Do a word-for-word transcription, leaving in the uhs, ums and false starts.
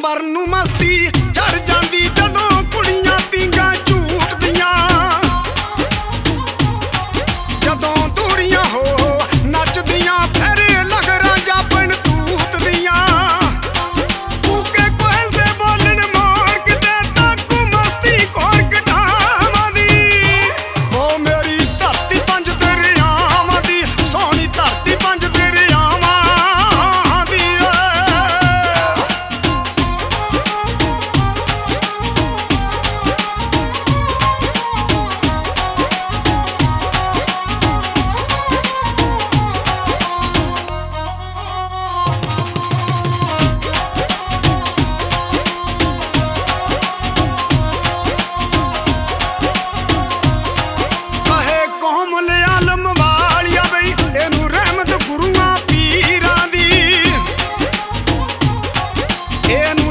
ਅੰਬਰ ਨੂੰ ਮਸਤੀ ਚੜ ਜਾਂਦੀ ਜਦੋਂ ਕੁੜੀਆਂ ਪੀਂਘਾਂ ਝੂਟਦੀਆਂ, ਜਦੋਂ ਦੂਰੀਆਂ ਹੋ ਨੱਚਦੀਆਂ ਫਿਰ ਲਗਰਾਂ ਜਾਪਣ ਤੂਤ ਦੀਆਂ। ਕੂਕੇ ਕੋਇਲ ਦੇ ਬੋਲਣ ਮੋਰ ਕਿਤੇ ਤਾਕੂ ਮਸਤੀ ਕੋਰ ਕਟਾਵਾਂ ਦੀ। ਉਹ ਮੇਰੀ ਧਰਤੀ ਪੰਜ ਦਰਿਆਵਾਂ ਦੀ, ਸੋਹਣੀ ਧਰਤੀ ਪੰਜ ਦਰਿਆਵਾਂ ਦੀ। ਕਹੇ ਕੌਮ ਲਿਆਲਮ ਵਾਲਿਆ ਬਈ ਇਹਨੂੰ ਰਹਿਮਤ ਗੁਰੂਆਂ ਪੀਰਾਂ ਦੀ, ਇਹਨੂੰ